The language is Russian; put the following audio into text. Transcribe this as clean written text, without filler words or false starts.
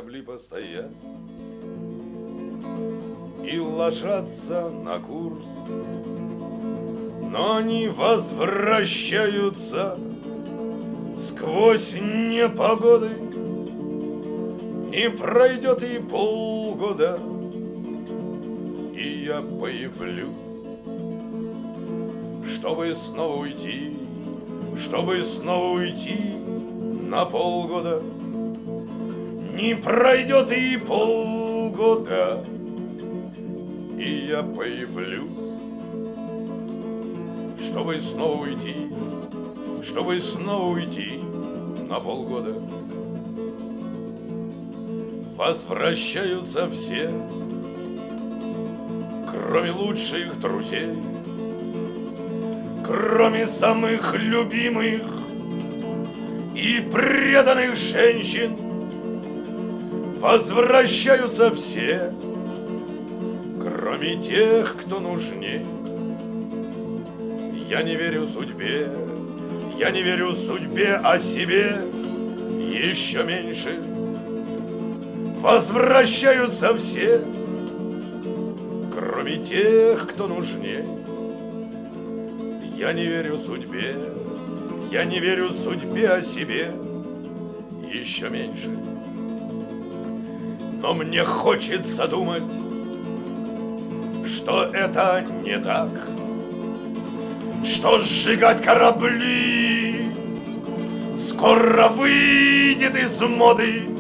корабли постоят и ложатся на курс, но они возвращаются сквозь непогоды. Не пройдет и полгода, и я появлюсь, чтобы снова уйти на полгода. Не пройдет и полгода, и я появлюсь, чтобы снова уйти на полгода. Возвращаются все, кроме лучших друзей, кроме самых любимых и преданных женщин. Возвращаются все, кроме тех, кто нужней. Я не верю судьбе, а себе еще меньше. Возвращаются все, кроме тех, кто нужней. Я не верю судьбе, а себе еще меньше. Но мне хочется думать, что это не так, что сжигать корабли скоро выйдет из моды.